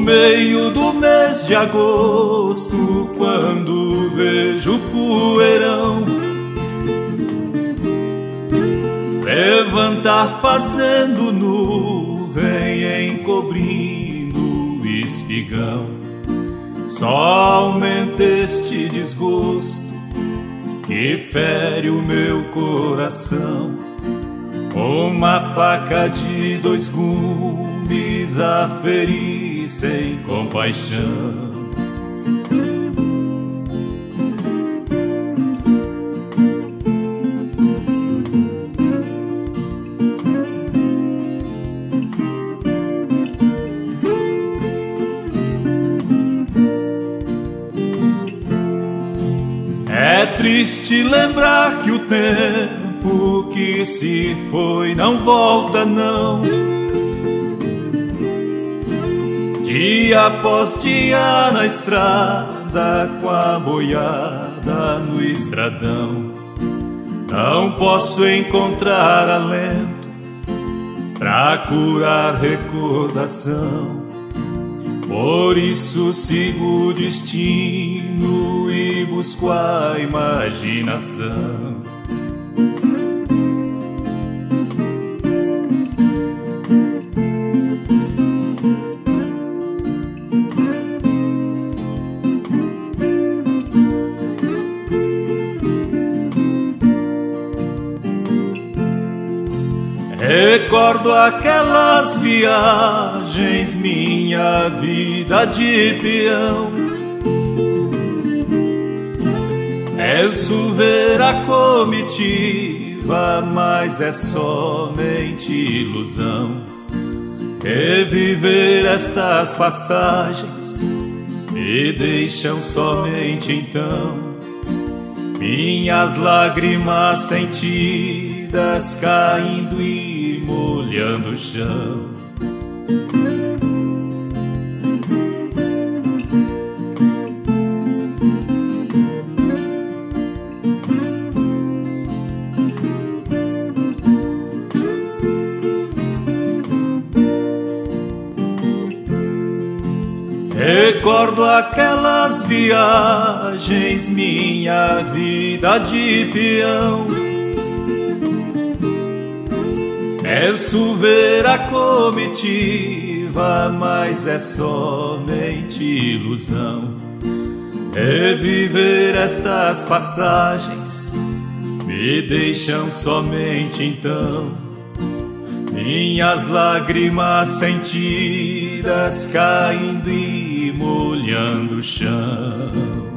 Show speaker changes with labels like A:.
A: meio do mês de agosto, quando vejo o poeirão levantar fazendo nuvem, encobrindo o espigão, só aumenta este desgosto que fere o meu coração. Uma faca de 2 gumes a ferir sem compaixão. É triste lembrar que o tempo que se foi não volta não. Dia após dia na estrada, com a boiada no estradão, não posso encontrar alento pra curar recordação. Por isso sigo o destino e busco a imaginação. Recordo aquelas viagens, minha vida de peão. Penso ver a comitiva, mas é somente ilusão. Reviver estas passagens me deixam somente então minhas lágrimas sentidas caindo e molhando o chão. Recordo aquelas viagens, minha vida de peão. Penso ver a comitiva, mas é somente ilusão. Reviver estas passagens me deixam somente então minhas lágrimas sentidas caindo e molhando o chão.